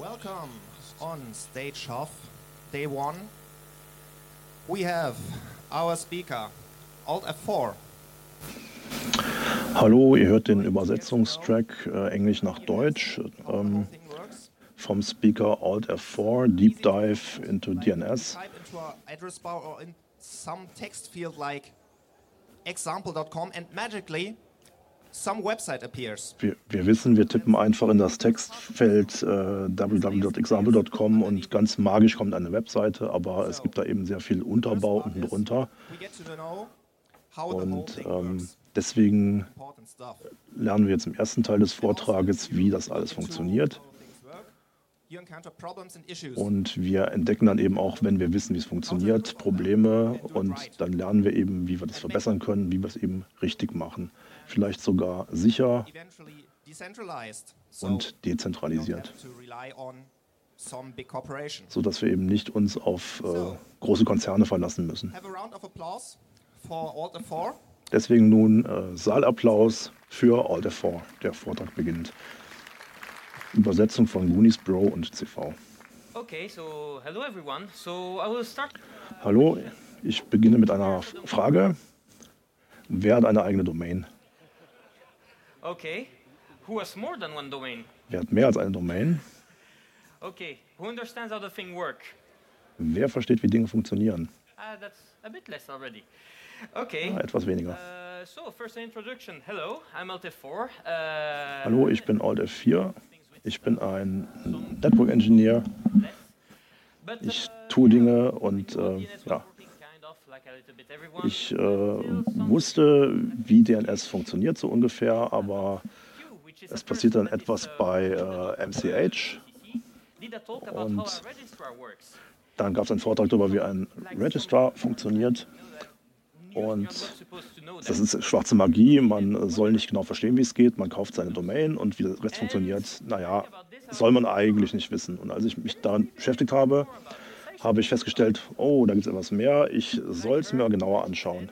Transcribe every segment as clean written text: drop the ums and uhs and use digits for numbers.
Welcome on Stage Off, Day 1. We have our speaker, Alt F4. Hallo, ihr hört den Übersetzungstrack Englisch nach Deutsch vom Speaker Alt F4, Deep Dive into DNS. Type into our address bar or in some text field like example.com and magically some website appears. Wir wissen, wir tippen einfach in das Textfeld www.example.com und ganz magisch kommt eine Webseite, aber es gibt da eben sehr viel Unterbau unten drunter. We get to know how the whole Und thing works. deswegen Important stuff. lernen wir jetzt im ersten Teil des Vortrages, wie das alles funktioniert. How things work. You encounter problems and issues. Und wir entdecken dann eben auch, wenn wir wissen, wie es funktioniert, Probleme und dann lernen wir eben, wie wir das verbessern können, wie wir es eben richtig machen. Vielleicht sogar sicher Eventually decentralized. So und you don't dezentralisiert, have to rely on some big corporation. sodass wir eben nicht uns auf große Konzerne verlassen müssen. Have a round of applause for Alt F4. Deswegen nun Saalapplaus für Alt F4. Der Vortrag beginnt. Übersetzung von Goonies Bro und CV. Okay, so hello everyone. So I will start. Hallo, ich beginne mit einer Frage. Wer hat eine eigene Domain? Okay, who has more than one domain? Wer hat mehr als eine Domain? Okay, who understands how the thing work? Wer versteht, wie Dinge funktionieren? That's a bit less already. Okay. Etwas weniger. So first an introduction. Hello, I'm LT4. Hallo, ich bin Alt F4. Ich bin ein Network Engineer. Ich tue Dinge und ja, ich wusste, wie DNS funktioniert so ungefähr, aber es passiert dann etwas bei MCH und dann gab es einen Vortrag darüber, wie ein Registrar funktioniert. Und das ist schwarze Magie, man soll nicht genau verstehen, wie es geht, man kauft seine Domain und wie der Rest funktioniert, naja, soll man eigentlich nicht wissen. Und als ich mich daran beschäftigt habe, habe ich festgestellt, oh, da gibt es etwas mehr, ich soll es mir genauer anschauen.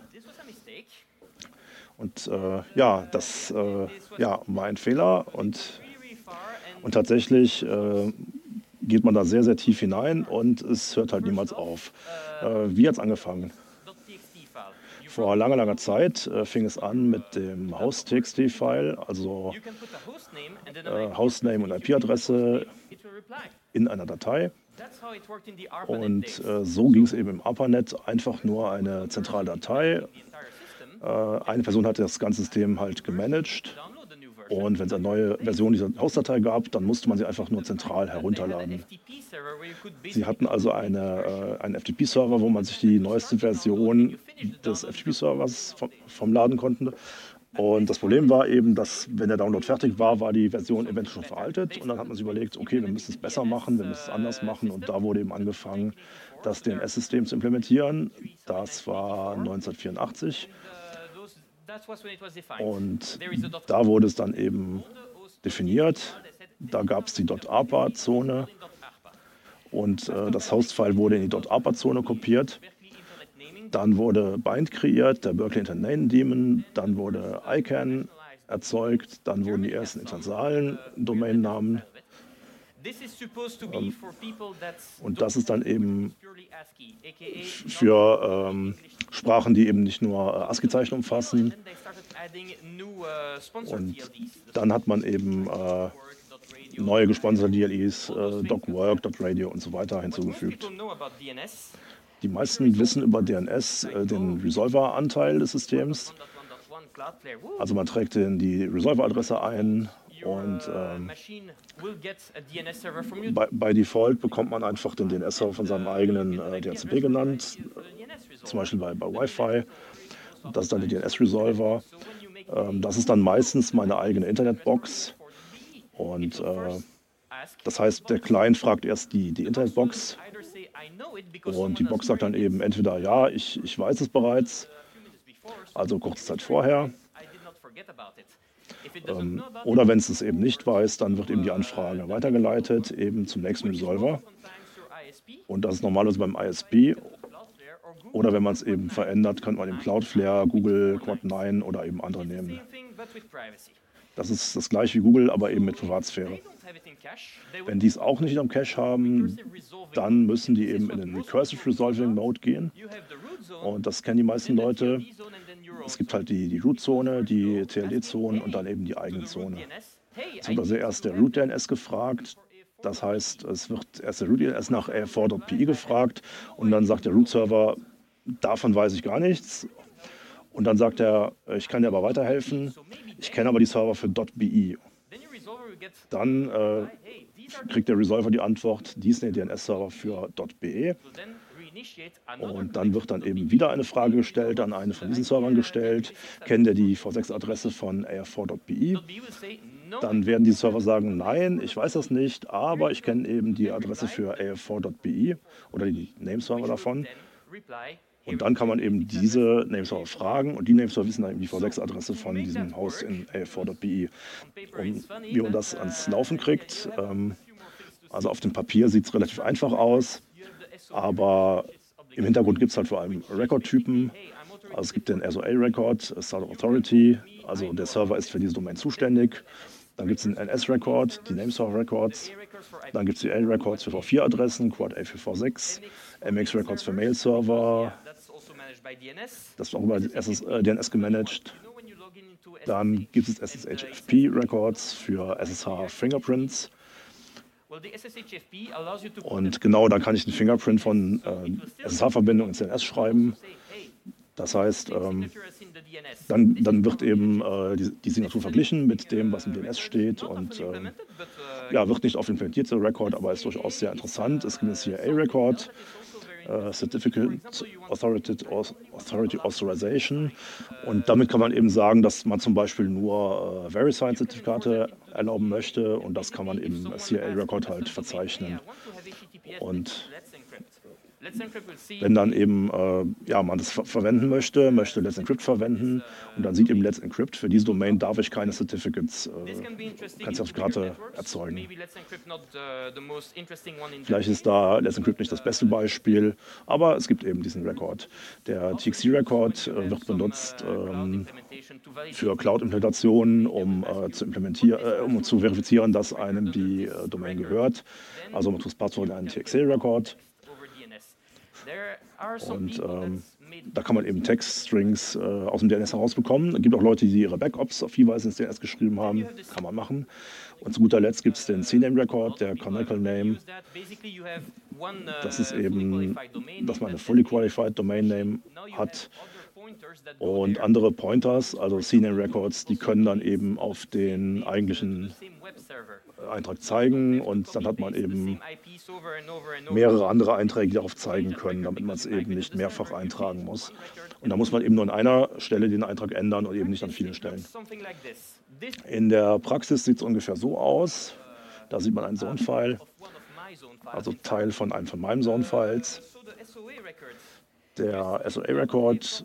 Und ja, das war ein Fehler und tatsächlich geht man da sehr, sehr tief hinein und es hört halt niemals auf. Wie hat es angefangen? Vor langer, langer Zeit fing es an mit dem Host.txt-File, also Hostname und IP-Adresse in einer Datei. Und so ging es eben im ARPANET, einfach nur eine zentrale Datei. Eine Person hat das ganze System halt gemanagt. Und wenn es eine neue Version dieser Hostdatei gab, dann musste man sie einfach nur zentral herunterladen. Sie hatten also einen FTP-Server, wo man sich die neueste Version des FTP-Servers vom laden konnte. Und das Problem war eben, dass wenn der Download fertig war, war die Version eventuell schon veraltet. Und dann hat man sich überlegt, okay, wir müssen es besser machen, wir müssen es anders machen. Und da wurde eben angefangen, das DNS-System zu implementieren. Das war 1984. Und da wurde es dann eben definiert. Da gab es die .arpa-Zone und das Host-File wurde in die .arpa-Zone kopiert. Dann wurde Bind kreiert, der Berkeley Internet Name Daemon. Dann wurde ICANN erzeugt. Dann wurden die ersten internationalen Domainnamen. Und das ist dann eben für Sprachen, die eben nicht nur ASCII-Zeichen umfassen. Und dann hat man eben neue gesponserte DLEs, .work, .radio und so weiter hinzugefügt. Die meisten wissen über DNS den Resolver-Anteil des Systems. Also man trägt die Resolver-Adresse ein und bei Default bekommt man einfach den DNS-Server von seinem eigenen DHCP genannt, zum Beispiel bei Wi-Fi. Das ist dann der DNS-Resolver. Das ist dann meistens meine eigene Internetbox. Und das heißt, der Client fragt erst die Internetbox und die Box sagt dann eben entweder ja, ich weiß es bereits, also kurze Zeit vorher. Oder wenn es es eben nicht weiß, dann wird eben die Anfrage weitergeleitet, eben zum nächsten Resolver. Und das ist normalerweise beim ISP. Oder wenn man es eben verändert, kann man eben Cloudflare, Google, Quad9 oder eben andere nehmen. Das ist das gleiche wie Google, aber eben mit Privatsphäre. Wenn die es auch nicht am Cache haben, dann müssen die eben in den Recursive Resolving Mode gehen. Und das kennen die meisten Leute. Es gibt halt die Root-Zone, die TLD-Zone und dann eben die eigene Zone. Es wird also erst der Root-DNS gefragt. Das heißt, es wird erst der Root-DNS nach AF4.pi gefragt und dann sagt der Root-Server, davon weiß ich gar nichts. Und dann sagt er, ich kann dir aber weiterhelfen, ich kenne aber die Server für .bi. Dann kriegt der Resolver die Antwort, dies sind die DNS-Server für .be. Und dann wird dann eben wieder eine Frage gestellt, an eine von diesen Servern gestellt. Kennt ihr die V6-Adresse von AF4.bi? Dann werden die Server sagen, nein, ich weiß das nicht, aber ich kenne eben die Adresse für AF4.bi oder die Nameserver davon. Und dann kann man eben diese Nameserver fragen und die Nameserver wissen dann eben die V6-Adresse von diesem Haus in AF4.bi. Und wie man das ans Laufen kriegt, also auf dem Papier sieht es relativ einfach aus, aber im Hintergrund gibt es halt vor allem Record-Typen. Also es gibt den SOA-Record, Start of Authority, also der Server ist für diese Domain zuständig. Dann gibt es den NS-Record, die Nameserver-Records. Dann gibt es die A-Records für V4-Adressen, Quad A für V6, MX-Records für Mail-Server. Das wird auch über DNS gemanagt. Dann gibt es SSHFP-Records für SSH-Fingerprints. Und genau, da kann ich den Fingerprint von SSH-Verbindung ins DNS schreiben. Das heißt, dann wird eben die Signatur verglichen mit dem, was im DNS steht und ja, wird nicht oft implementiert, der Record, aber ist durchaus sehr interessant. Es gibt jetzt hier A-Record, Certificate Authority Authorization und damit kann man eben sagen, dass man zum Beispiel nur VeriSign-Zertifikate erlauben möchte und das kann man eben als hier A-Record halt verzeichnen. Und wenn dann eben ja, man das verwenden möchte Let's Encrypt verwenden und dann sieht eben Let's Encrypt, für diese Domain darf ich keine Certificates, keine Zertifikate erzeugen. Vielleicht ist da Let's Encrypt nicht das beste Beispiel, aber es gibt eben diesen Record. Der TXT-Record wird benutzt für Cloud-Implementationen, um zu verifizieren, dass einem die Domain gehört. Also man tut das Passwort in einen TXT-Record. Und da kann man eben Textstrings aus dem DNS herausbekommen. Es gibt auch Leute, die ihre Backups auf Hinweise ins DNS geschrieben haben. Kann man machen. Und zu guter Letzt gibt es den CNAME-Record, der Canonical Name. Das ist eben, dass man eine Fully Qualified Domain Name hat. Und andere Pointers, also CNAME-Records, die können dann eben auf den eigentlichen Eintrag zeigen und dann hat man eben mehrere andere Einträge, die darauf zeigen können, damit man es eben nicht mehrfach eintragen muss. Und da muss man eben nur an einer Stelle den Eintrag ändern und eben nicht an vielen Stellen. In der Praxis sieht es ungefähr so aus. Da sieht man einen Zone-File, also Teil von einem von meinen Zone-Files. Der SOA-Record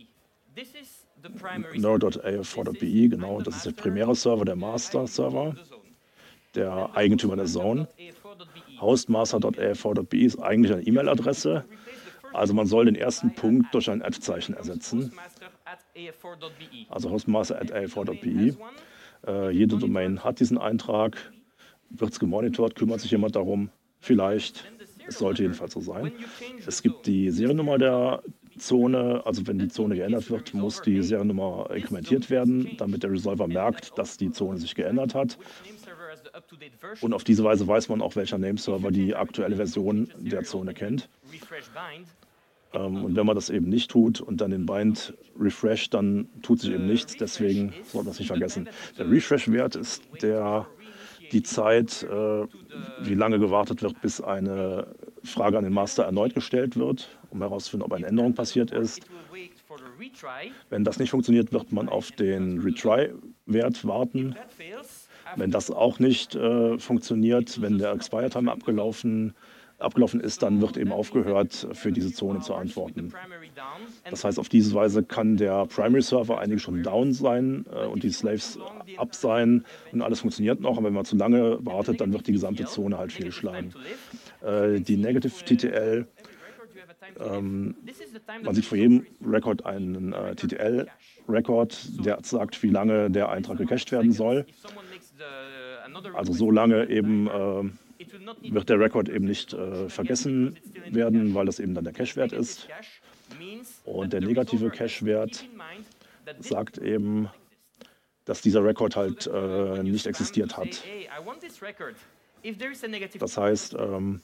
node.af4.bi, genau, das ist der primäre Server, der Master-Server, der Eigentümer der Zone. Hostmaster.af4.bi ist eigentlich eine E-Mail-Adresse, also man soll den ersten Punkt durch ein @Zeichen ersetzen. Also hostmaster@af4.bi. Jede Domain hat diesen Eintrag, wird es gemonitort, kümmert sich jemand darum, vielleicht, es sollte jedenfalls so sein. Es gibt die Seriennummer der Zone, also wenn die Zone geändert wird, muss die Seriennummer inkrementiert werden, damit der Resolver merkt, dass die Zone sich geändert hat. Und auf diese Weise weiß man auch, welcher Nameserver die aktuelle Version der Zone kennt. Und wenn man das eben nicht tut und dann den Bind refresht, dann tut sich eben nichts, deswegen sollte man es nicht vergessen. Der Refresh-Wert ist die Zeit, wie lange gewartet wird, bis eine Frage an den Master erneut gestellt wird, um herauszufinden, ob eine Änderung passiert ist. Wenn das nicht funktioniert, wird man auf den Retry-Wert warten. Wenn das auch nicht funktioniert, wenn der Expire-Time abgelaufen ist, dann wird eben aufgehört, für diese Zone zu antworten. Das heißt, auf diese Weise kann der Primary-Server eigentlich schon down sein und die Slaves up sein und alles funktioniert noch, aber wenn man zu lange wartet, dann wird die gesamte Zone halt fehlschlagen. Die Negative TTL man sieht vor jedem Record einen TTL-Record, der sagt, wie lange der Eintrag gecached werden soll. Also so lange eben wird der Record eben nicht vergessen werden, weil das eben dann der Cache-Wert ist. Und der negative Cache-Wert sagt eben, dass dieser Record halt nicht existiert hat. Das heißt,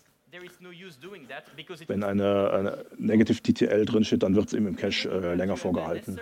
wenn eine Negative TTL drinsteht, dann wird es eben im Cache länger vorgehalten.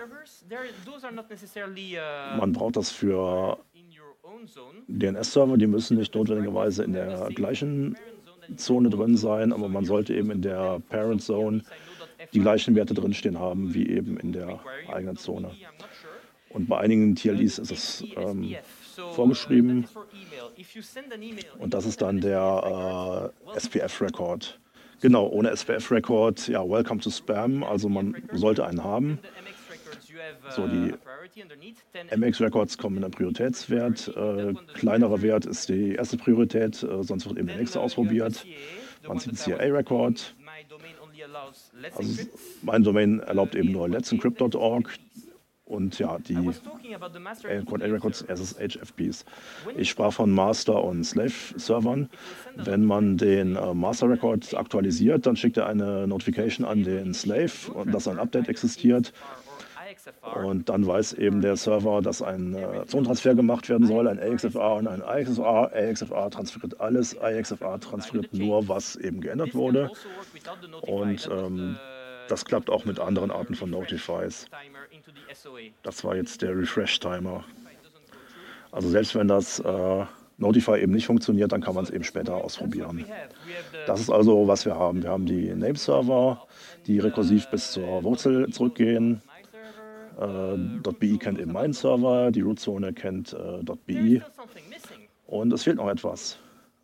Man braucht das für DNS-Server, die müssen nicht notwendigerweise in der gleichen Zone drin sein, aber man sollte eben in der Parent Zone die gleichen Werte drinstehen haben wie eben in der eigenen Zone. Und bei einigen TLDs ist es vorgeschrieben und das ist dann der SPF-Record. Genau, ohne SPF-Record, ja, Welcome to Spam, also man sollte einen haben. So, die MX-Records kommen in einen Prioritätswert. Kleinerer Wert ist die erste Priorität, sonst wird eben der nächste ausprobiert. Man sieht einen CIA-Record. Also mein Domain erlaubt eben nur let'sencrypt.org und ja, die A-Records, SSH-FPs. Ich sprach von Master- und Slave-Servern. Wenn man den Master-Record aktualisiert, dann schickt er eine Notification an den Slave, dass ein Update existiert. Und dann weiß eben der Server, dass ein Zonentransfer gemacht werden soll, ein AXFR und ein IXFR. AXFR transferiert alles, IXFR transferiert nur, was eben geändert wurde. Und das klappt auch mit anderen Arten von Notifies. Das war jetzt der Refresh-Timer. Also selbst wenn das Notify eben nicht funktioniert, dann kann man es eben später ausprobieren. Das ist also, was wir haben. Wir haben die Name-Server, die rekursiv bis zur Wurzel zurückgehen. .bi kennt eben meinen Server, die Root-Zone kennt .bi und es fehlt noch etwas.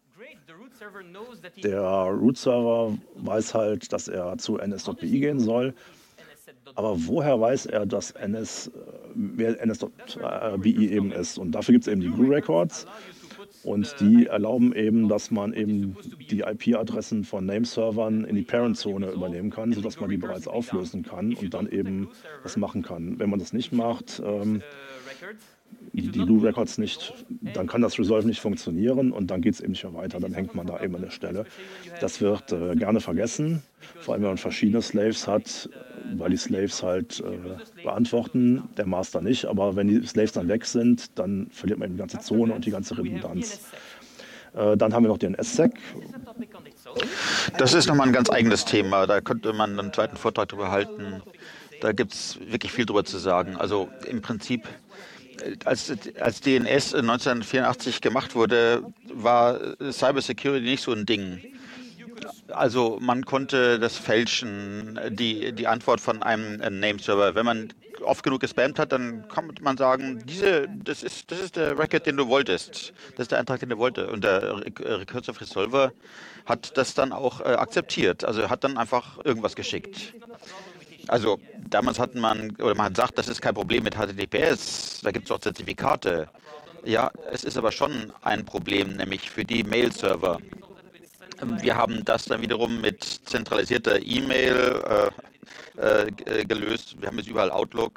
Der Root-Server weiß halt, dass er zu ns.bi gehen soll, aber woher weiß er, dass wer ns.bi eben ist? Und dafür gibt es eben die GRU-Records und die erlauben eben, dass man eben die IP-Adressen von Nameservern in die Parent-Zone übernehmen kann, sodass man die bereits auflösen kann und dann eben das machen kann. Wenn man das nicht macht, die GRU-Records nicht, dann kann das Resolve nicht funktionieren und dann geht es eben nicht mehr weiter, dann hängt man da eben an der Stelle. Das wird gerne vergessen, vor allem wenn man verschiedene Slaves hat, weil die Slaves halt beantworten, der Master nicht, aber wenn die Slaves dann weg sind, dann verliert man die ganze Zone und die ganze Redundanz. Dann haben wir noch den SSEC. Das ist nochmal ein ganz eigenes Thema, da könnte man einen zweiten Vortrag drüber halten. Da gibt es wirklich viel drüber zu sagen. Also im Prinzip, als DNS 1984 gemacht wurde, war Cybersecurity nicht so ein Ding. Also man konnte das fälschen, die Antwort von einem Nameserver. Wenn man oft genug gespammt hat, dann kann man sagen, das ist der Record, den du wolltest. Das ist der Eintrag, den du wolltest. Und der Recursive Resolver hat das dann auch akzeptiert. Also hat dann einfach irgendwas geschickt. Also damals man sagt, das ist kein Problem mit HTTPS, da gibt es auch Zertifikate. Ja, es ist aber schon ein Problem, nämlich für die Mail-Server. Wir haben das dann wiederum mit zentralisierter E-Mail gelöst. Wir haben jetzt überall Outlook.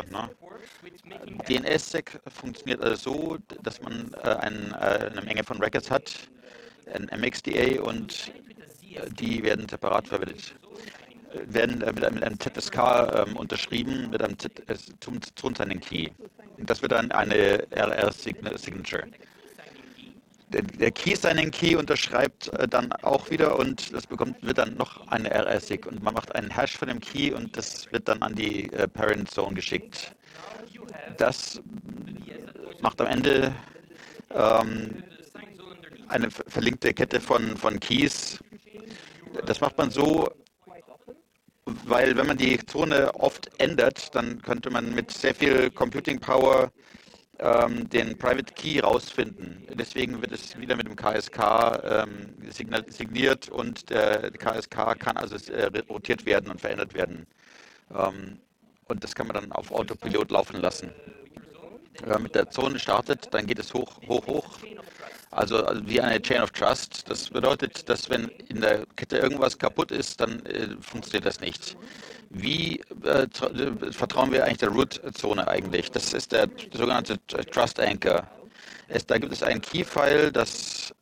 DNSSEC funktioniert also so, dass man eine Menge von Records hat, ein MXDA, und die werden separat verwendet. Werden mit einem ZSK unterschrieben, mit einem Zonensigning-Key. Das wird dann eine RR-Signature. Der Key-Signing-Key unterschreibt dann auch wieder und das wird dann noch eine RR-Sig. Und man macht einen Hash von dem Key und das wird dann an die Parent-Zone geschickt. Das macht am Ende eine verlinkte Kette von Keys. Das macht man so, weil wenn man die Zone oft ändert, dann könnte man mit sehr viel Computing Power den Private Key rausfinden. Deswegen wird es wieder mit dem KSK signiert und der KSK kann also rotiert werden und verändert werden. Und das kann man dann auf Autopilot laufen lassen. Wenn man mit der Zone startet, dann geht es hoch. Also wie eine Chain of Trust. Das bedeutet, dass wenn in der Kette irgendwas kaputt ist, dann funktioniert das nicht. Wie vertrauen wir eigentlich der Root-Zone eigentlich? Das ist der sogenannte Trust Anchor. Da gibt es einen Key-File, das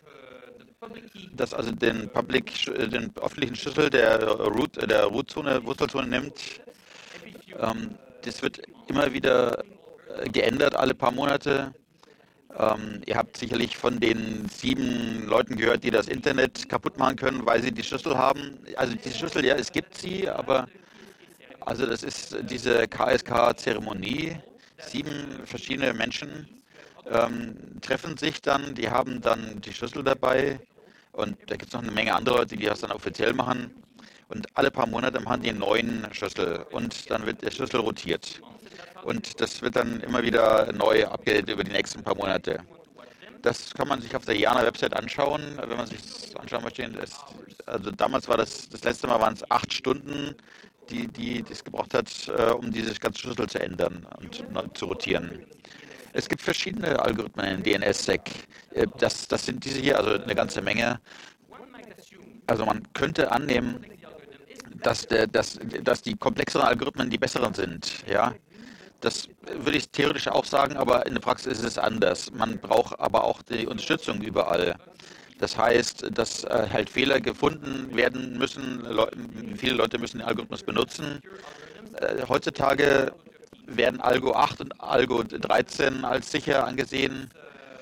also den öffentlichen Schlüssel der Root-Zone, Wurzelzone nimmt. Das wird immer wieder geändert, alle paar Monate. Ihr habt sicherlich von den 7 Leuten gehört, die das Internet kaputt machen können, weil sie die Schlüssel haben. Also die Schlüssel, ja, es gibt sie, aber also das ist diese KSK-Zeremonie. 7 verschiedene Menschen treffen sich dann, die haben dann die Schlüssel dabei und da gibt es noch eine Menge andere Leute, die das dann offiziell machen. Und alle paar Monate haben die einen neuen Schlüssel und dann wird der Schlüssel rotiert. Und das wird dann immer wieder neu abgedatet über die nächsten paar Monate. Das kann man sich auf der IANA-Website anschauen, wenn man sich das anschauen möchte. Also damals war das letzte Mal waren es 8 Stunden, die es gebraucht hat, um diese ganze Schlüssel zu ändern und neu zu rotieren. Es gibt verschiedene Algorithmen in DNSSEC. Das sind diese hier, also eine ganze Menge. Also man könnte annehmen, dass die komplexeren Algorithmen die besseren sind. Ja? Das würde ich theoretisch auch sagen, aber in der Praxis ist es anders. Man braucht aber auch die Unterstützung überall. Das heißt, dass halt Fehler gefunden werden müssen. Viele Leute müssen den Algorithmus benutzen. Heutzutage werden Algo 8 und Algo 13 als sicher angesehen.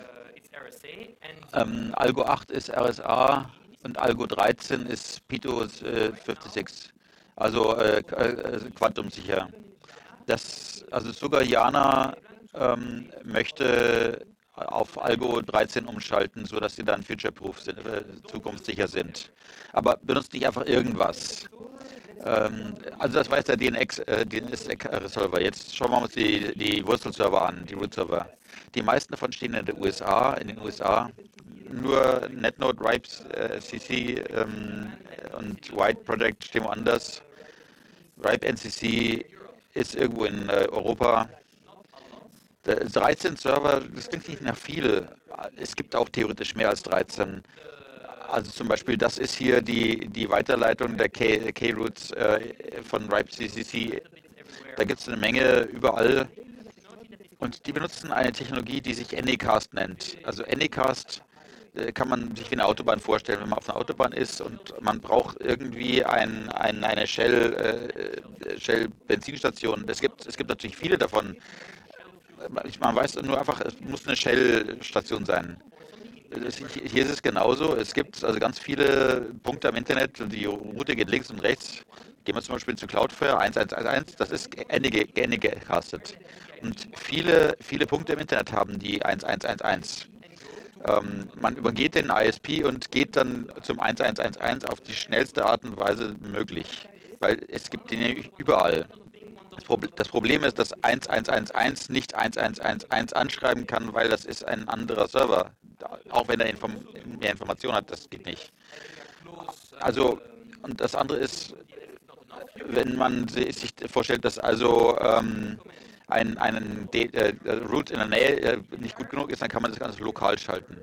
Algo 8 ist RSA und Algo 13 ist Pito 56, also quantumsicher. Also sogar IANA möchte auf Algo 13 umschalten, sodass sie dann future-proof sind, zukunftssicher sind. Aber benutzt nicht einfach irgendwas. Also das war jetzt der DNS-Resolver. Jetzt schauen wir uns die Wurzelserver an, die Root-Server. Die meisten davon stehen in den USA. Nur NetNode, RIPE, CC und White Project stehen woanders. RIPE NCC ist irgendwo in Europa. 13 Server, das klingt nicht nach viel. Es gibt auch theoretisch mehr als 13. Also zum Beispiel, das ist hier die Weiterleitung der K-Roots von RIPE CCC. Da gibt es eine Menge überall. Und die benutzen eine Technologie, die sich Anycast nennt. Also Anycast kann man sich wie eine Autobahn vorstellen, wenn man auf einer Autobahn ist und man braucht irgendwie eine Shell-Benzinstation. Es gibt natürlich viele davon. Man weiß nur einfach, es muss eine Shell-Station sein. Hier ist es genauso. Es gibt also ganz viele Punkte am Internet. Die Route geht links und rechts. Gehen wir zum Beispiel zu Cloudflare 1111. Das ist gecastet. Und viele Punkte im Internet haben die 1111. Man übergeht den ISP und geht dann zum 1111 auf die schnellste Art und Weise möglich. Weil es gibt den überall. Das Problem ist, dass 1111 nicht 1111 anschreiben kann, weil das ist ein anderer Server. Auch wenn er mehr Informationen hat, das geht nicht. Also, und das andere ist, wenn man sich vorstellt, dass also einen Root in der Nähe nicht gut genug ist, dann kann man das Ganze lokal schalten.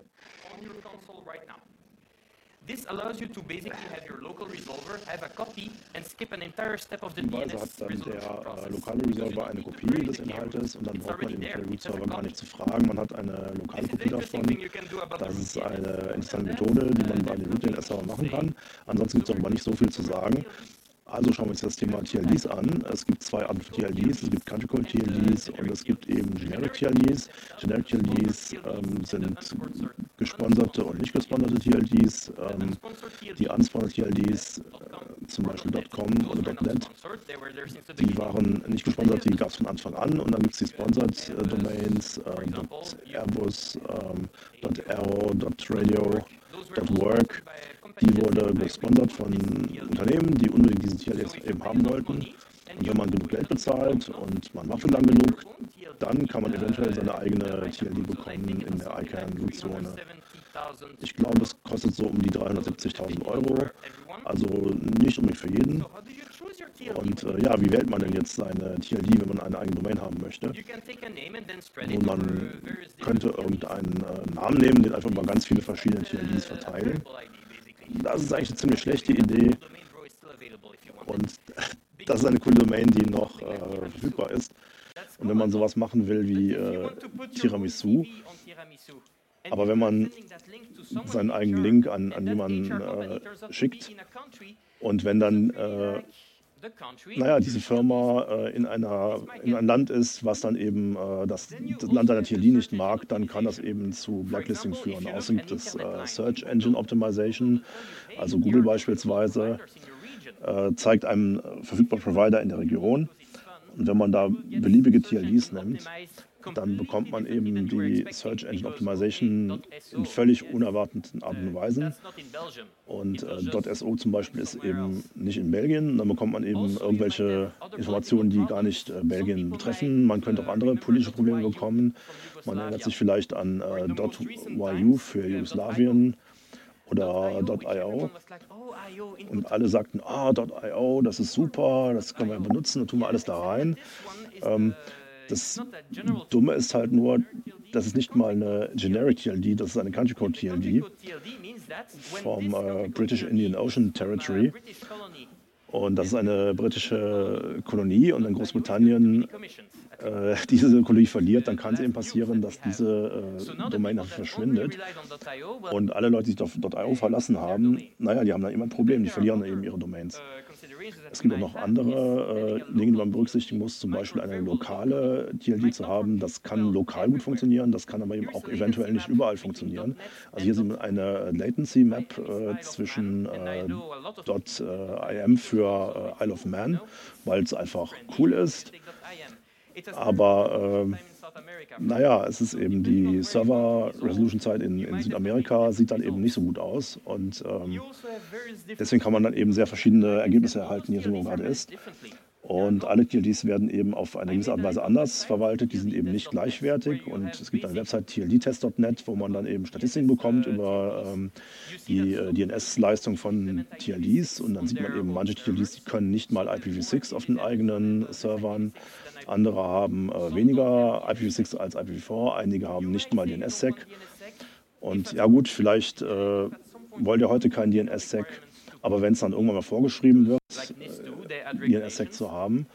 This allows you to basically have your local resolver have a copy and skip an entire step of the DNS hat dann der lokale Resolver eine Kopie des Inhaltes und dann braucht man den Root-Server gar nicht zu fragen. Man hat eine lokale Kopie davon. Das ist eine interessante Methode, die man bei den Root-DNS-Server machen kann. Ansonsten gibt es darüber nicht so viel zu sagen. Also schauen wir uns das Thema TLDs an. Es gibt 2 Arten von TLDs. Es gibt Country Code TLDs und es gibt eben Generic TLDs. Generic TLDs sind gesponserte und nicht gesponserte TLDs. Die unsponserte TLDs, zum Beispiel .com oder .net, die waren nicht gesponsert, die gab es von Anfang an. Und dann gibt es die Sponsored Domains, .airbus, .aero, .radio, .work. Die wurde gesponsert von Unternehmen, die unbedingt diesen TLDs eben haben wollten. Und wenn man genug Geld bezahlt und man macht es lang genug, dann kann man eventuell seine eigene TLD bekommen in der ICANN-Root-Zone. Ich glaube, es kostet so um die 370.000 €, also nicht unbedingt für jeden. Und ja, wie wählt man denn jetzt seine TLD, wenn man eine eigene Domain haben möchte? Nun, man könnte irgendeinen Namen nehmen, den einfach mal ganz viele verschiedene TLDs verteilen. Das ist eigentlich eine ziemlich schlechte Idee. Und das ist eine coole Domain, die noch verfügbar ist. Und wenn man sowas machen will wie Tiramisu, aber wenn man seinen eigenen Link an jemanden schickt und wenn dann diese Firma in ein Land ist, was dann eben das Land einer TLD nicht mag, dann kann das eben zu Blacklisting führen. Außerdem gibt es Search Engine Optimization, also Google beispielsweise, zeigt einem verfügbaren Provider in der Region. Und wenn man da beliebige TLDs nimmt, dann bekommt man eben die Search Engine Optimization in völlig unerwarteten Art und Weisen. Und .so zum Beispiel ist eben nicht in Belgien. Dann bekommt man eben irgendwelche Informationen, die gar nicht Belgien betreffen. Man könnte auch andere politische Probleme bekommen. Man erinnert sich vielleicht an .yu für Jugoslawien oder .io. Und alle sagten, .io, das ist super, das können wir benutzen, da tun wir alles da rein. Das Dumme ist halt nur, das ist nicht mal eine Generic TLD, das ist eine Country Code TLD vom British Indian Ocean Territory. Und das ist eine britische Kolonie und in Großbritannien diese Kolonie verliert, dann kann es eben passieren, dass diese Domain verschwindet. Und alle Leute, die sich auf .io verlassen haben, die haben dann immer ein Problem, die verlieren dann eben ihre Domains. Es gibt auch noch andere Dinge, die man berücksichtigen muss, zum Beispiel eine lokale TLD zu haben. Das kann lokal gut funktionieren, das kann aber eben auch eventuell nicht überall funktionieren. Also hier sieht man eine Latency Map zwischen .im für Isle of Man, weil es einfach cool ist. Aber es ist eben die Server-Resolution-Zeit in Südamerika sieht dann eben nicht so gut aus. Und deswegen kann man dann eben sehr verschiedene Ergebnisse erhalten, je nachdem, wo man gerade ist. Und alle TLDs werden eben auf eine gewisse Art und Weise anders verwaltet. Die sind eben nicht gleichwertig. Und es gibt eine Website tldtest.net, wo man dann eben Statistiken bekommt über die DNS-Leistung von TLDs. Und dann sieht man eben, manche TLDs, die können nicht mal IPv6 auf den eigenen Servern. Andere haben weniger IPv6 als IPv4. Einige haben nicht mal DNSSEC. Und ja gut, vielleicht wollt ihr heute kein DNSSEC. Aber wenn es dann irgendwann mal vorgeschrieben wird, DNSSEC zu haben,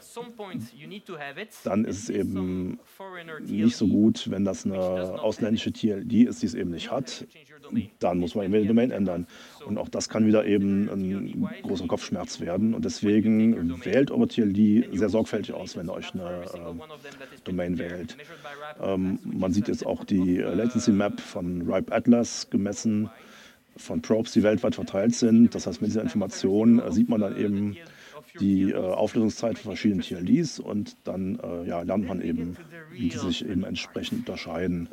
dann ist es eben nicht so gut, wenn das eine ausländische TLD ist, die es eben nicht hat. Dann muss man eben die Domain ändern. Und auch das kann wieder eben ein großer Kopfschmerz werden. Und deswegen wählt eure TLD sehr sorgfältig aus, wenn ihr euch eine Domain wählt. Man sieht jetzt auch die Latency Map von RIPE Atlas gemessen, von Probes, die weltweit verteilt sind. Das heißt, mit dieser Information sieht man dann eben die Auflösungszeit von verschiedenen TLDs und dann lernt man eben, wie die sich eben entsprechend unterscheiden.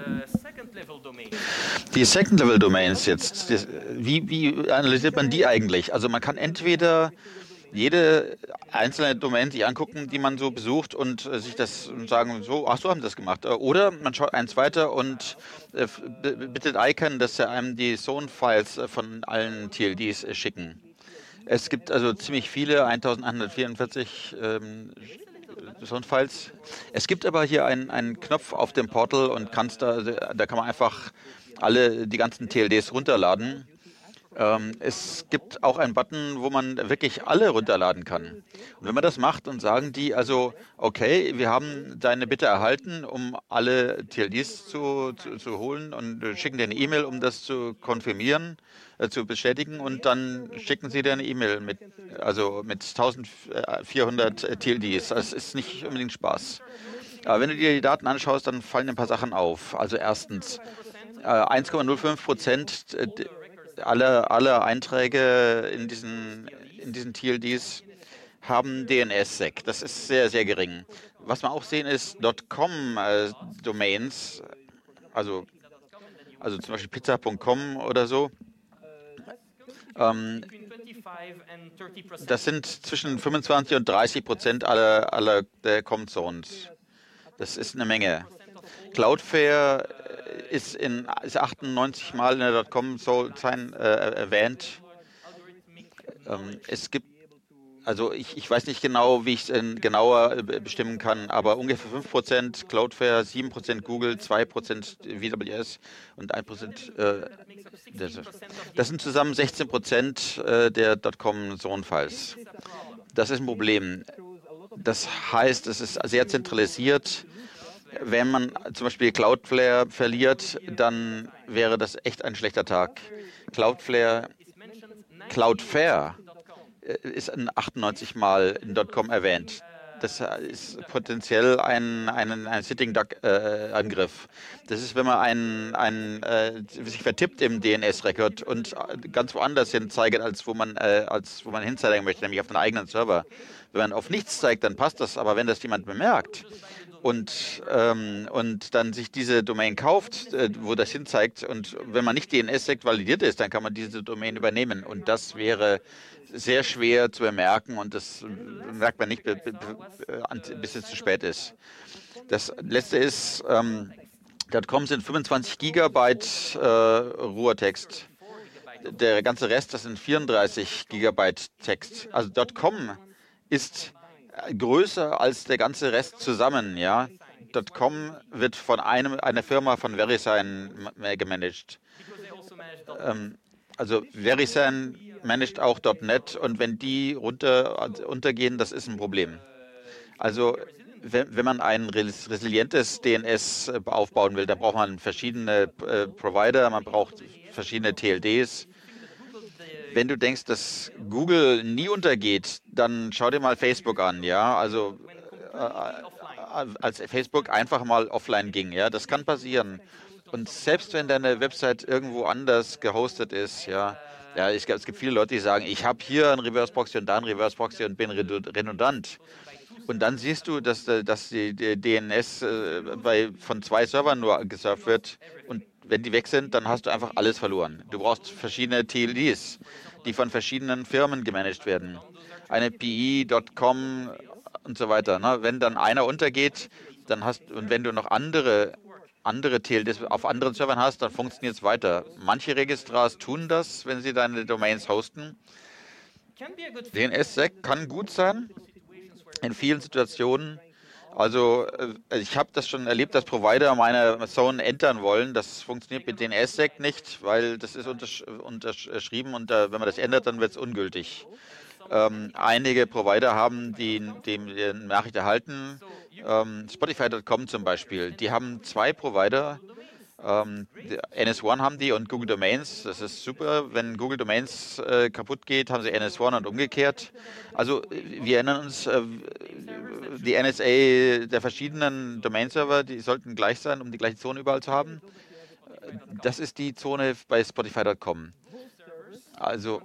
Die Second-Level-Domains jetzt, wie analysiert man die eigentlich? Also man kann entweder jede einzelne Domain sich angucken, die man so besucht und sich das sagen, so haben sie das gemacht. Oder man schaut eins weiter und bittet ICANN, dass er einem die Zone-Files von allen TLDs schicken. Es gibt also ziemlich viele, 1144 Zone-Files. Es gibt aber hier einen Knopf auf dem Portal und da kann man einfach die ganzen TLDs runterladen. Es gibt auch einen Button, wo man wirklich alle runterladen kann. Und wenn man das macht, dann sagen die also, okay, wir haben deine Bitte erhalten, um alle TLDs zu holen und schicken dir eine E-Mail, um das zu konfirmieren, zu bestätigen und dann schicken sie dir eine E-Mail mit 1400 TLDs. Das ist nicht unbedingt Spaß. Aber wenn du dir die Daten anschaust, dann fallen ein paar Sachen auf. Also erstens, 1,05% aller Einträge in diesen TLDs haben DNSSEC. Das ist sehr, sehr gering. Was wir auch sehen ist .com-Domains, also zum Beispiel pizza.com oder so. Das sind zwischen 25 und 30% aller der Com-Zones. Das ist eine Menge. Cloudflare ist 98 Mal in der .com-Zone erwähnt. Es gibt Also ich weiß nicht genau, wie ich es genauer bestimmen kann, aber ungefähr 5% Cloudflare, 7% Google, 2% AWS und 1% das sind zusammen 16% der .com-Zone-Files. Das ist ein Problem. Das heißt, es ist sehr zentralisiert. Wenn man zum Beispiel Cloudflare verliert, dann wäre das echt ein schlechter Tag. Cloudflare ist 98 Mal in .com erwähnt. Das ist potenziell ein Sitting Duck Angriff. Das ist, wenn man sich vertippt im DNS-Record und ganz woanders hin zeigt, als wo man hinzeigen möchte, nämlich auf den eigenen Server. Wenn man auf nichts zeigt, dann passt das, aber wenn das jemand bemerkt und dann sich diese Domain kauft, wo das hinzeigt, und wenn man nicht DNS-Sec validiert ist, dann kann man diese Domain übernehmen, und das wäre sehr schwer zu bemerken, und das merkt man nicht, bis es zu spät ist. Das letzte ist, .com sind 25 Gigabyte Ruhrtext. Der ganze Rest, das sind 34 Gigabyte Text. Also .com ist größer als der ganze Rest zusammen. Ja? .com wird von einer Firma von VeriSign gemanagt. Also VeriSign managt auch .net, und wenn die untergehen, das ist ein Problem. Also wenn man ein resilientes DNS aufbauen will, dann braucht man verschiedene Provider, man braucht verschiedene TLDs. Wenn du denkst, dass Google nie untergeht, dann schau dir mal Facebook an, ja. Also als Facebook einfach mal offline ging, ja, das kann passieren. Und selbst wenn deine Website irgendwo anders gehostet ist, ja, es gibt viele Leute, die sagen, ich habe hier einen Reverse Proxy und da einen Reverse Proxy und bin redundant. Und dann siehst du, dass die DNS von 2 Servern nur gesurft wird, und wenn die weg sind, dann hast du einfach alles verloren. Du brauchst verschiedene TLDs, die von verschiedenen Firmen gemanagt werden. Eine PE, .com und so weiter. Ne? Wenn dann einer untergeht, und wenn du noch andere TLDs auf anderen Servern hast, dann funktioniert es weiter. Manche Registrars tun das, wenn sie deine Domains hosten. DNSSEC kann gut sein in vielen Situationen. Also ich habe das schon erlebt, dass Provider meine Zone entern wollen. Das funktioniert mit DNSSEC nicht, weil das ist unterschrieben, und wenn man das ändert, dann wird es ungültig. Einige Provider haben die Nachricht erhalten. Spotify.com zum Beispiel. Die haben 2 Provider. NS1 haben die und Google Domains. Das ist super. Wenn Google Domains kaputt geht, haben sie NS1 und umgekehrt. Also wir erinnern uns, die NSA der verschiedenen Domain-Server, die sollten gleich sein, um die gleiche Zone überall zu haben. Das ist die Zone bei Spotify.com. Also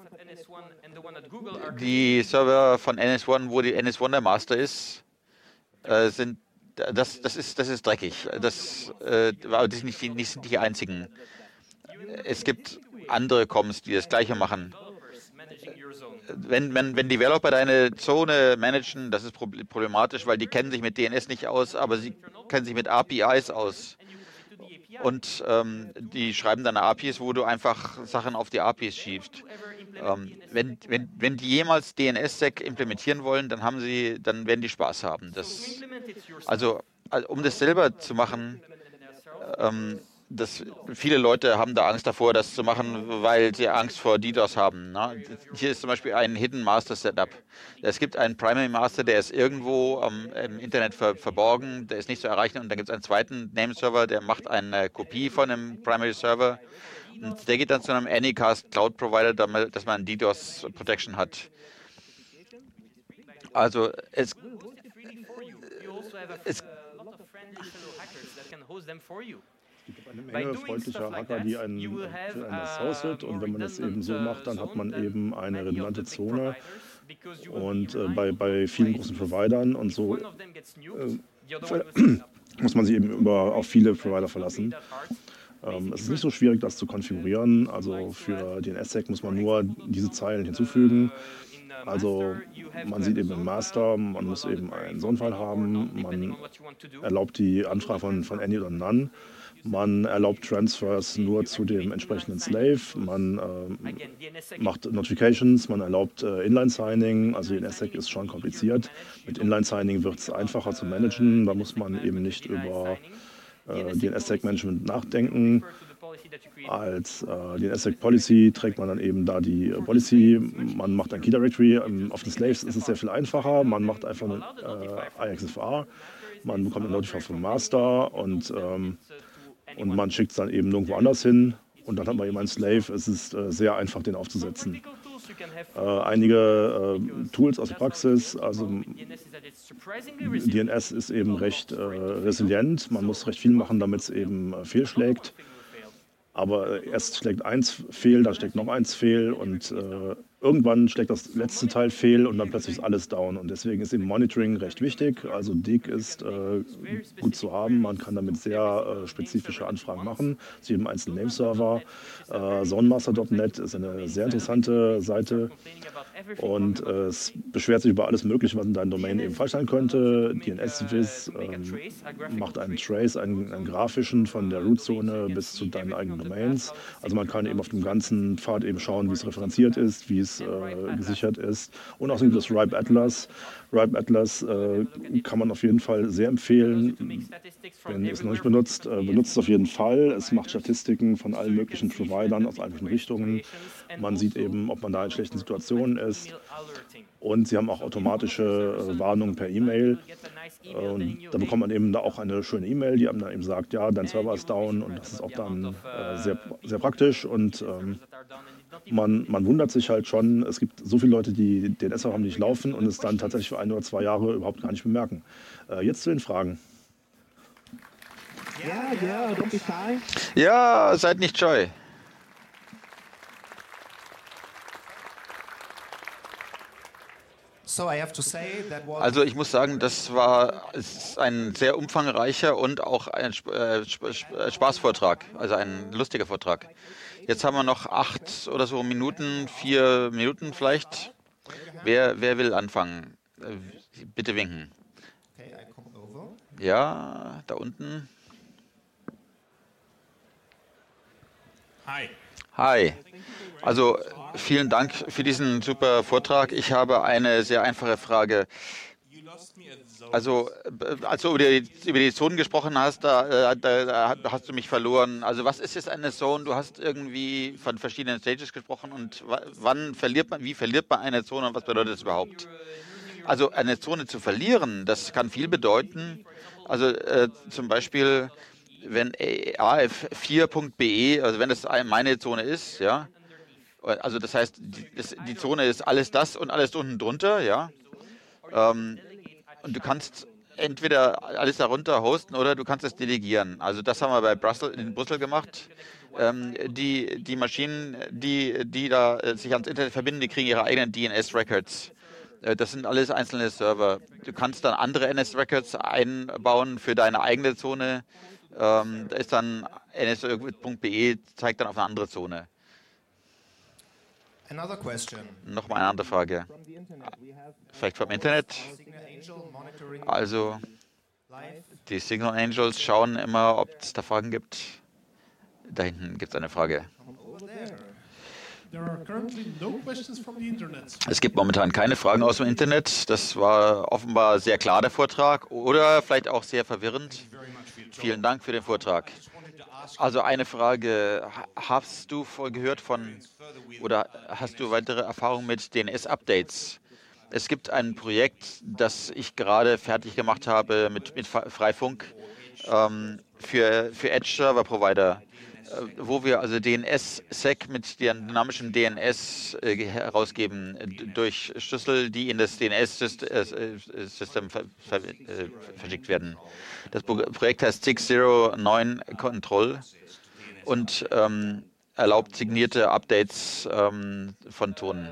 die Server von NS1, wo die NS1 der Master ist, sind das ist dreckig. Aber die sind nicht die einzigen. Es gibt andere Coms, die das Gleiche machen. Wenn Developer deine Zone managen, das ist problematisch, weil die kennen sich mit DNS nicht aus, aber sie kennen sich mit APIs aus. Und die schreiben dann APIs, wo du einfach Sachen auf die APIs schiebst. Wenn die jemals DNSSEC implementieren wollen, dann werden die Spaß haben. Also um das selber zu machen, viele Leute haben da Angst davor, das zu machen, weil sie Angst vor DDoS haben. Ne? Hier ist zum Beispiel ein Hidden Master Setup. Es gibt einen Primary Master, der ist irgendwo im Internet verborgen, der ist nicht zu erreichen, und dann gibt es einen zweiten Nameserver, der macht eine Kopie von einem Primary Server, und der geht dann zu einem Anycast Cloud Provider, dass man DDoS Protection hat. Also es gibt eine Menge freundlicher Hacker, die einen das hostet, und wenn man das eben so macht, dann hat man eben eine redundante Zone, und bei vielen großen Providern und so muss man sich eben auf viele Provider verlassen. Es ist nicht so schwierig, das zu konfigurieren. Also für DNSSEC muss man nur diese Zeilen hinzufügen. Also man sieht eben im Master, man muss eben einen Zone-File haben, man erlaubt die Anfrage von Any oder None. Man erlaubt Transfers nur zu dem entsprechenden Slave. Man macht Notifications, man erlaubt Inline-Signing. Also DNSSEC ist schon kompliziert. Mit Inline-Signing wird es einfacher zu managen. Da muss man eben nicht über DNSSEC-Management nachdenken. Als DNSSEC-Policy trägt man dann eben da die Policy. Man macht ein Key-Directory. Auf den Slaves ist es sehr viel einfacher. Man macht einfach eine IXFR. Man bekommt eine Notify vom Master und man schickt es dann eben nirgendwo anders hin und dann hat man eben einen Slave. Es ist sehr einfach, den aufzusetzen. Einige Tools aus der Praxis, also DNS ist eben recht resilient. Man muss recht viel machen, damit es eben fehlschlägt. Aber erst schlägt eins fehl, dann schlägt noch eins fehl und irgendwann schlägt das letzte Teil fehl und dann plötzlich ist alles down. Und deswegen ist eben Monitoring recht wichtig. Also DIG ist gut zu haben. Man kann damit sehr spezifische Anfragen machen zu jedem einzelnen Nameserver. Zonemaster.net ist eine sehr interessante Seite und es beschwert sich über alles Mögliche, was in deinem Domain eben falsch sein könnte. DNSWiz macht einen Trace, einen grafischen von der Root-Zone bis zu deinen eigenen Domains. Also man kann eben auf dem ganzen Pfad eben schauen, wie es referenziert ist, wie es gesichert ist. Und außerdem das RIPE Atlas. RIPE Atlas kann man auf jeden Fall sehr empfehlen. Wenn ihr es noch nicht benutzt, benutzt es auf jeden Fall. Es macht Statistiken von allen möglichen Providern aus allen möglichen Richtungen. Man sieht eben, ob man da in schlechten Situationen ist. Und sie haben auch automatische Warnungen per E-Mail. Und da bekommt man eben da auch eine schöne E-Mail, die einem dann eben sagt, ja, dein Server ist down. Und das ist auch dann sehr, sehr praktisch. Und man wundert sich halt schon, es gibt so viele Leute, die DNS haben, die nicht laufen und es dann tatsächlich für 1 oder 2 Jahre überhaupt gar nicht bemerken. Jetzt zu den Fragen. Ja, don't be shy. Ja, seid nicht scheu. Also ich muss sagen, das war ein sehr umfangreicher und auch ein Spaßvortrag, also ein lustiger Vortrag. Jetzt haben wir noch 8 oder so Minuten, 4 Minuten vielleicht. Wer will anfangen? Bitte winken. Ja, da unten. Hi. Also vielen Dank für diesen super Vortrag. Ich habe eine sehr einfache Frage. Also, als du über die Zonen gesprochen hast, da hast du mich verloren. Also, was ist jetzt eine Zone? Du hast irgendwie von verschiedenen Stages gesprochen und wie verliert man eine Zone und was bedeutet das überhaupt? Also, eine Zone zu verlieren, das kann viel bedeuten. Also, zum Beispiel, wenn AF4.be, also wenn das meine Zone ist, ja, also das heißt, die Zone ist alles das und alles unten drunter, ja. Und du kannst entweder alles darunter hosten oder du kannst es delegieren. Also das haben wir in Brüssel gemacht. Die Maschinen, die da sich ans Internet verbinden, die kriegen ihre eigenen DNS-Records. Das sind alles einzelne Server. Du kannst dann andere NS-Records einbauen für deine eigene Zone. Da ist dann ns.be, zeigt dann auf eine andere Zone. Nochmal eine andere Frage. Vielleicht vom Internet. Also, die Signal Angels schauen immer, ob es da Fragen gibt. Da hinten gibt es eine Frage. Es gibt momentan keine Fragen aus dem Internet. Das war offenbar sehr klar, der Vortrag, oder vielleicht auch sehr verwirrend. Vielen Dank für den Vortrag. Also eine Frage, hast du gehört oder hast du weitere Erfahrungen mit DNS-Updates? Es gibt ein Projekt, das ich gerade fertig gemacht habe mit Freifunk für Edge-Server-Provider, wo wir also DNS-Sec mit dynamischem DNS herausgeben durch Schlüssel, die in das DNS-System verschickt werden. Das Projekt heißt 609 Control und erlaubt signierte Updates von Zonen.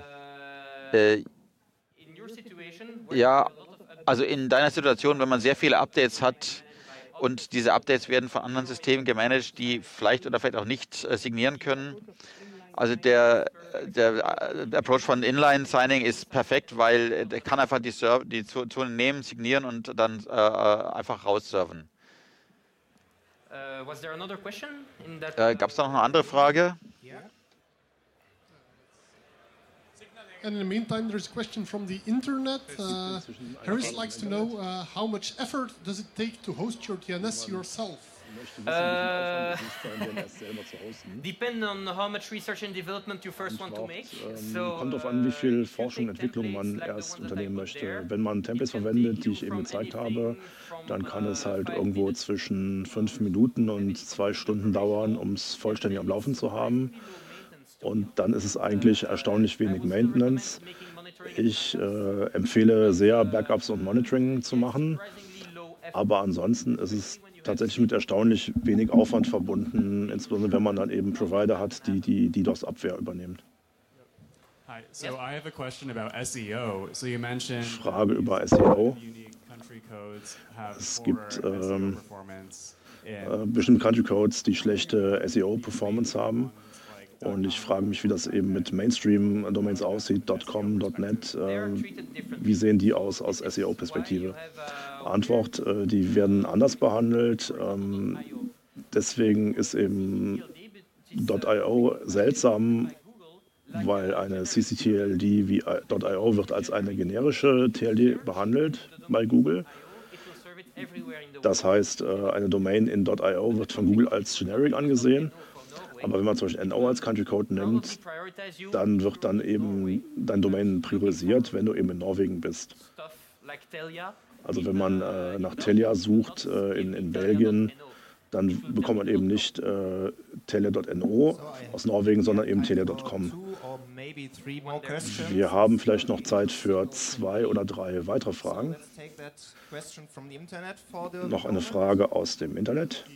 Ja, also in deiner Situation, wenn man sehr viele Updates hat, und diese Updates werden von anderen Systemen gemanagt, die vielleicht oder vielleicht auch nicht signieren können. Also der Approach von Inline-Signing ist perfekt, weil der kann einfach die Zone nehmen, signieren und dann einfach rausserven. Gab es da noch eine andere Frage? And in the meantime, there's a question from the internet. Harris likes to know how much effort does it take to host your DNS yourself? Depend on how much research and development you first want to make. Kommt darauf an, wie viel Forschung und Entwicklung man erst unternehmen möchte. Wenn man Templates verwendet, die ich eben gezeigt habe, dann kann es halt irgendwo zwischen 5 Minuten und 2 Stunden dauern, um es vollständig am Laufen zu haben. Und dann ist es eigentlich erstaunlich wenig Maintenance. Ich empfehle sehr, Backups und Monitoring zu machen. Aber ansonsten ist es tatsächlich mit erstaunlich wenig Aufwand verbunden, insbesondere wenn man dann eben Provider hat, die die DDoS-Abwehr übernehmen. Hi, so I have a question about SEO. So you mentioned Frage über SEO. country codes have Es gibt SEO performance in bestimmte Country Codes, die schlechte SEO-Performance haben. Und ich frage mich, wie das eben mit Mainstream-Domains aussieht, .com, .net. Wie sehen die aus SEO-Perspektive? Antwort, die werden anders behandelt. Deswegen ist eben .io seltsam, weil eine CC-TLD wie .io wird als eine generische TLD behandelt bei Google. Das heißt, eine Domain in .io wird von Google als generic angesehen. Aber wenn man zum Beispiel NO als Country Code nimmt, dann wird dann eben dein Domain priorisiert, wenn du eben in Norwegen bist. Also wenn man nach Telia sucht in Belgien, dann bekommt man eben nicht telia.no aus Norwegen, sondern eben telia.com. Wir haben vielleicht noch Zeit für 2 oder 3 weitere Fragen. Noch eine Frage aus dem Internet.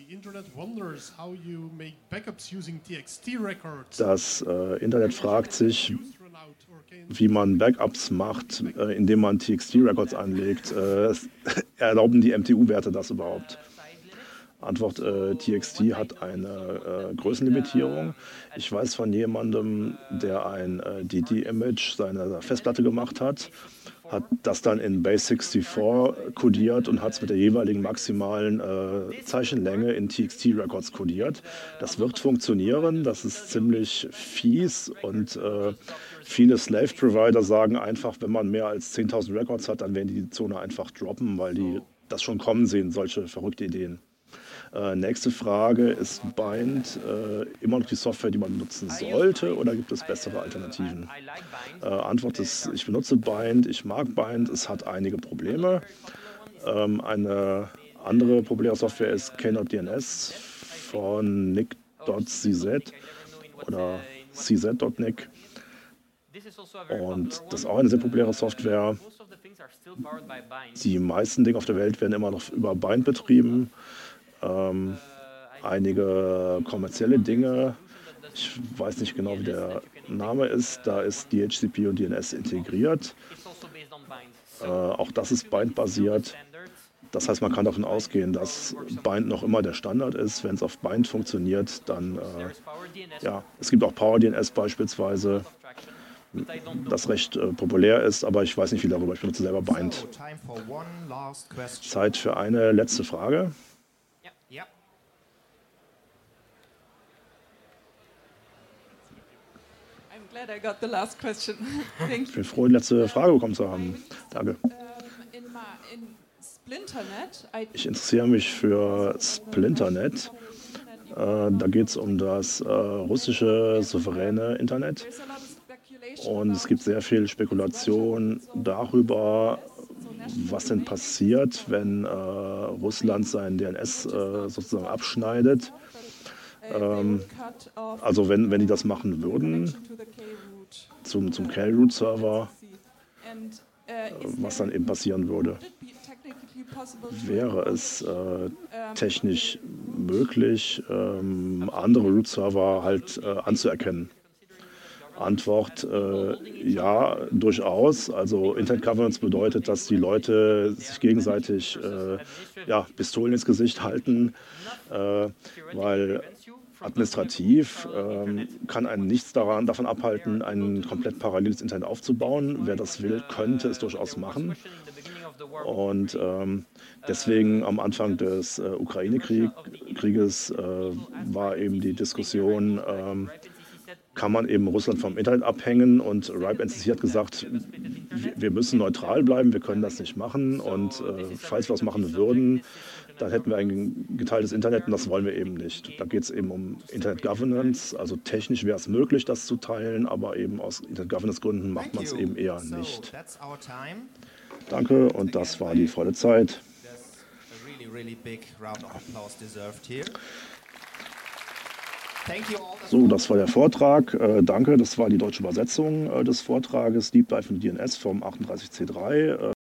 Das Internet fragt sich, wie man Backups macht, indem man TXT-Records anlegt. Erlauben die MTU-Werte das überhaupt? Antwort, TXT hat eine Größenlimitierung. Ich weiß von jemandem, der ein DD-Image seiner Festplatte gemacht hat das dann in Base64 kodiert und hat es mit der jeweiligen maximalen Zeichenlänge in TXT-Records kodiert. Das wird funktionieren, das ist ziemlich fies und viele Slave-Provider sagen einfach, wenn man mehr als 10.000 Records hat, dann werden die Zone einfach droppen, weil die das schon kommen sehen, solche verrückte Ideen. Nächste Frage, ist Bind immer noch die Software, die man benutzen sollte, oder gibt es bessere Alternativen? Antwort ist, ich benutze Bind, ich mag Bind, es hat einige Probleme. Eine andere populäre Software ist K-Not-DNS von nick.cz oder cz.nick. Und das ist auch eine sehr populäre Software. Die meisten Dinge auf der Welt werden immer noch über Bind betrieben. Einige kommerzielle Dinge, ich weiß nicht genau, wie der Name ist, da ist DHCP und DNS integriert. Auch das ist Bind-basiert. Das heißt, man kann davon ausgehen, dass Bind noch immer der Standard ist. Wenn es auf Bind funktioniert, dann, ja, es gibt auch PowerDNS beispielsweise, das recht populär ist, aber ich weiß nicht viel darüber. Ich benutze selber Bind. Zeit für eine letzte Frage. Ich bin froh, die letzte Frage bekommen zu haben. Danke. Ich interessiere mich für Splinternet. Da geht es um das russische souveräne Internet. Und es gibt sehr viel Spekulation darüber, was denn passiert, wenn Russland sein DNS sozusagen abschneidet. Also wenn die das machen würden, zum K-Root-Server, was dann eben passieren würde. Wäre es technisch möglich, andere Root-Server halt anzuerkennen? Antwort, ja, durchaus. Also Internet Governance bedeutet, dass die Leute sich gegenseitig ja, Pistolen ins Gesicht halten, weil administrativ kann einen nichts davon abhalten, ein komplett paralleles Internet aufzubauen. Wer das will, könnte es durchaus machen. Und deswegen am Anfang des Ukraine-Krieges war eben die Diskussion, kann man eben Russland vom Internet abhängen, und RIPE-NCC hat gesagt, wir müssen neutral bleiben, wir können das nicht machen, und falls wir es machen würden, dann hätten wir ein geteiltes Internet, und das wollen wir eben nicht. Da geht es eben um Internet Governance, also technisch wäre es möglich, das zu teilen, aber eben aus Internet Governance Gründen macht man es eben eher nicht. Danke, und das war die volle Zeit. So, das war der Vortrag. Danke, das war die deutsche Übersetzung des Vortrages Deep Dive in DNS vom 38C3.